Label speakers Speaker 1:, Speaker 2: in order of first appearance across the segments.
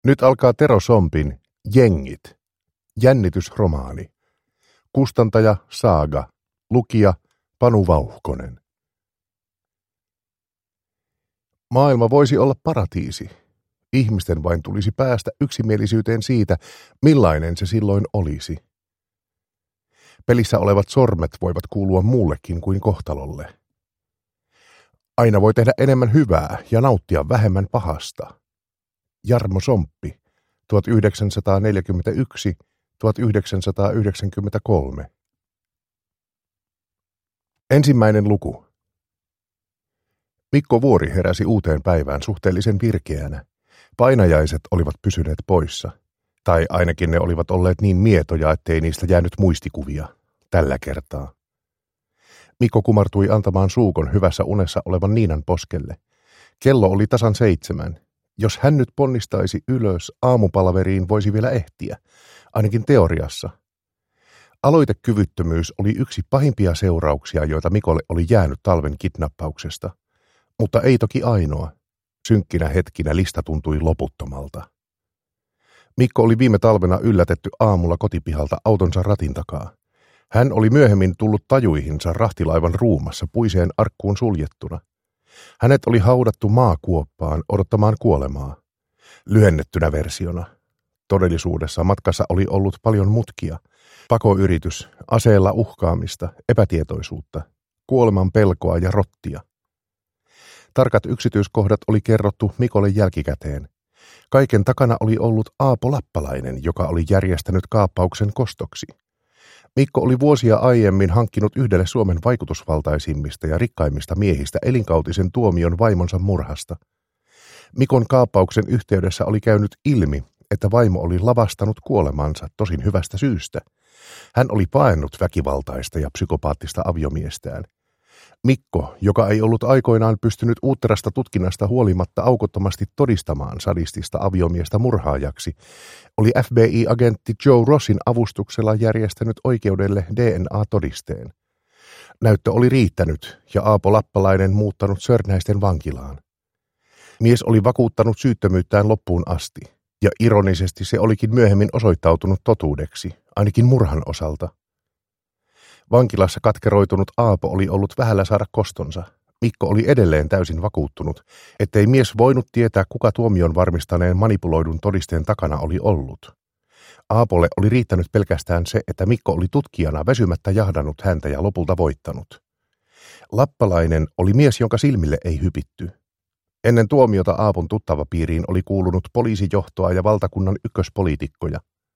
Speaker 1: Nyt alkaa Tero Sompin Jengit, jännitysromaani. Kustantaja Saaga, lukija Panu Vauhkonen. Maailma voisi olla paratiisi. Ihmisten vain tulisi päästä yksimielisyyteen siitä, millainen se silloin olisi. Pelissä olevat sormet voivat kuulua muullekin kuin kohtalolle. Aina voi tehdä enemmän hyvää ja nauttia vähemmän pahasta. Jarmo Somppi, 1941–1993. Ensimmäinen luku. Mikko Vuori heräsi uuteen päivään suhteellisen virkeänä. Painajaiset olivat pysyneet poissa. Tai ainakin ne olivat olleet niin mietoja, ettei niistä jäänyt muistikuvia. Tällä kertaa. Mikko kumartui antamaan suukon hyvässä unessa olevan Niinan poskelle. Kello oli tasan 7. Jos hän nyt ponnistaisi ylös, aamupalaveriin voisi vielä ehtiä, ainakin teoriassa. Aloitekyvyttömyys oli yksi pahimpia seurauksia, joita Mikolle oli jäänyt talven kidnappauksesta. Mutta ei toki ainoa. Synkkinä hetkinä lista tuntui loputtomalta. Mikko oli viime talvena yllätetty aamulla kotipihalta autonsa ratin takaa. Hän oli myöhemmin tullut tajuihinsa rahtilaivan ruumassa puiseen arkkuun suljettuna. Hänet oli haudattu maakuoppaan odottamaan kuolemaa. Lyhennettynä versiona. Todellisuudessa matkassa oli ollut paljon mutkia. Pakoyritys, aseella uhkaamista, epätietoisuutta, kuoleman pelkoa ja rottia. Tarkat yksityiskohdat oli kerrottu Mikolle jälkikäteen. Kaiken takana oli ollut Aapo Lappalainen, joka oli järjestänyt kaappauksen kostoksi. Mikko oli vuosia aiemmin hankkinut yhdelle Suomen vaikutusvaltaisimmista ja rikkaimmista miehistä elinkautisen tuomion vaimonsa murhasta. Mikon kaappauksen yhteydessä oli käynyt ilmi, että vaimo oli lavastanut kuolemansa tosin hyvästä syystä. Hän oli paennut väkivaltaista ja psykopaattista aviomiestään. Mikko, joka ei ollut aikoinaan pystynyt uutterasta tutkinnasta huolimatta aukottomasti todistamaan sadistista aviomiestä murhaajaksi, oli FBI-agentti Joe Rossin avustuksella järjestänyt oikeudelle DNA-todisteen. Näyttö oli riittänyt ja Aapo Lappalainen muuttanut Sörnäisten vankilaan. Mies oli vakuuttanut syyttömyyttään loppuun asti, ja ironisesti se olikin myöhemmin osoittautunut totuudeksi, ainakin murhan osalta. Vankilassa katkeroitunut Aapo oli ollut vähällä saada kostonsa. Mikko oli edelleen täysin vakuuttunut, ettei mies voinut tietää, kuka tuomion varmistaneen manipuloidun todisteen takana oli ollut. Aapolle oli riittänyt pelkästään se, että Mikko oli tutkijana väsymättä jahdannut häntä ja lopulta voittanut. Lappalainen oli mies, jonka silmille ei hypitty. Ennen tuomiota Aapon tuttavapiiriin oli kuulunut poliisijohtoa ja valtakunnan ykköspoliitikkoja.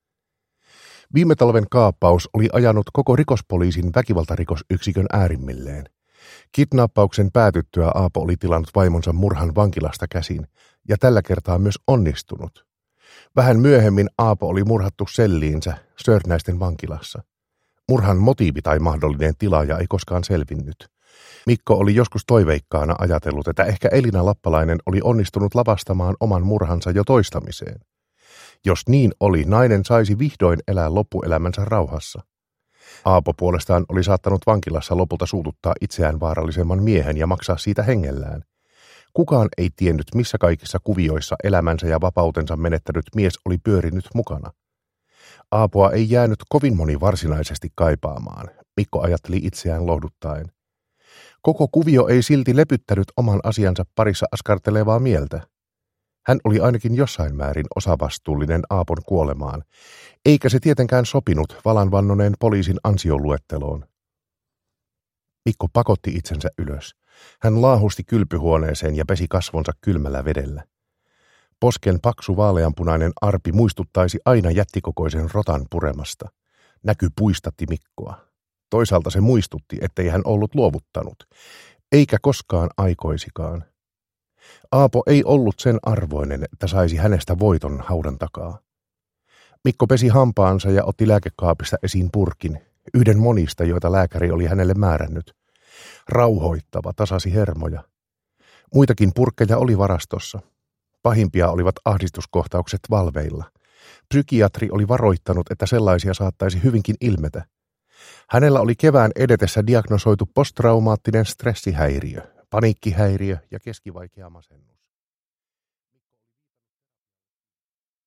Speaker 1: Viime talven kaappaus oli ajanut koko rikospoliisin väkivaltarikosyksikön äärimmilleen. Kidnappauksen päätyttyä Aapo oli tilannut vaimonsa murhan vankilasta käsin, ja tällä kertaa myös onnistunut. Vähän myöhemmin Aapo oli murhattu selliinsä Sörnäisten vankilassa. Murhan motiivi tai mahdollinen tilaaja ei koskaan selvinnyt. Mikko oli joskus toiveikkaana ajatellut, että ehkä Elina Lappalainen oli onnistunut lavastamaan oman murhansa jo toistamiseen. Jos niin oli, nainen saisi vihdoin elää loppuelämänsä rauhassa. Aapo puolestaan oli saattanut vankilassa lopulta suututtaa itseään vaarallisemman miehen ja maksaa siitä hengellään. Kukaan ei tiennyt, missä kaikissa kuvioissa elämänsä ja vapautensa menettänyt mies oli pyörinyt mukana. Aapoa ei jäänyt kovin moni varsinaisesti kaipaamaan, Mikko ajatteli itseään lohduttaen. Koko kuvio ei silti lepyttänyt oman asiansa parissa askartelevaa mieltä. Hän oli ainakin jossain määrin osavastuullinen Aapon kuolemaan, eikä se tietenkään sopinut valanvannoneen poliisin ansioluetteloon. Mikko pakotti itsensä ylös. Hän laahusti kylpyhuoneeseen ja pesi kasvonsa kylmällä vedellä. Posken paksu vaaleanpunainen arpi muistuttaisi aina jättikokoisen rotan puremasta. Näky puistatti Mikkoa. Toisaalta se muistutti, ettei hän ollut luovuttanut, eikä koskaan aikoisikaan. Aapo ei ollut sen arvoinen, että saisi hänestä voiton haudan takaa. Mikko pesi hampaansa ja otti lääkekaapista esiin purkin, yhden monista, joita lääkäri oli hänelle määrännyt. Rauhoittava, tasasi hermoja. Muitakin purkkeja oli varastossa. Pahimpia olivat ahdistuskohtaukset valveilla. Psykiatri oli varoittanut, että sellaisia saattaisi hyvinkin ilmetä. Hänellä oli kevään edetessä diagnosoitu posttraumaattinen stressihäiriö, paniikkihäiriö ja keskivaikea masennus.